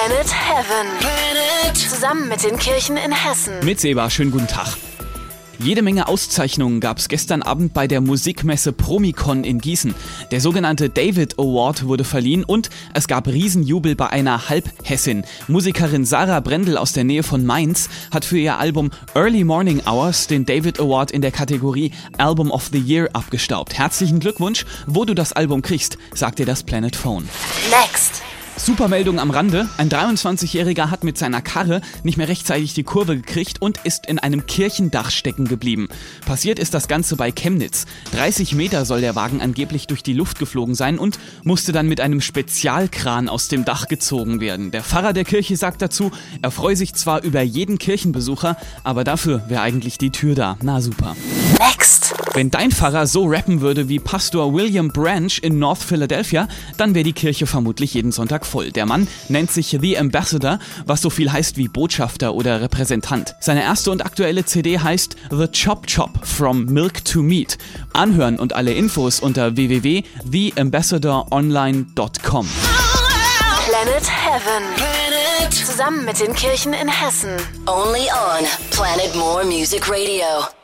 Planet Heaven. Zusammen mit den Kirchen in Hessen. Mit Seba, schönen guten Tag. Jede Menge Auszeichnungen gab es gestern Abend bei der Musikmesse Promikon in Gießen. Der sogenannte David Award wurde verliehen und es gab Riesenjubel bei einer Halbhessin. Musikerin Sarah Brendel aus der Nähe von Mainz hat für ihr Album Early Morning Hours den David Award in der Kategorie Album of the Year abgestaubt. Herzlichen Glückwunsch, wo du das Album kriegst, sagt dir das Planet Phone. Next. Supermeldung am Rande. Ein 23-Jähriger hat mit seiner Karre nicht mehr rechtzeitig die Kurve gekriegt und ist in einem Kirchendach stecken geblieben. Passiert ist das Ganze bei Chemnitz. 30 Meter soll der Wagen angeblich durch die Luft geflogen sein und musste dann mit einem Spezialkran aus dem Dach gezogen werden. Der Pfarrer der Kirche sagt dazu, er freue sich zwar über jeden Kirchenbesucher, aber dafür wäre eigentlich die Tür da. Na super. Next. Wenn dein Pfarrer so rappen würde wie Pastor William Branch in North Philadelphia, dann wäre die Kirche vermutlich jeden Sonntag voll. Der Mann nennt sich The Ambassador, was so viel heißt wie Botschafter oder Repräsentant. Seine erste und aktuelle CD heißt The Chop Chop From Milk to Meat. Anhören und alle Infos unter www.theambassadoronline.com. Planet Heaven. Zusammen mit den Kirchen in Hessen. Only on Planet More Music Radio.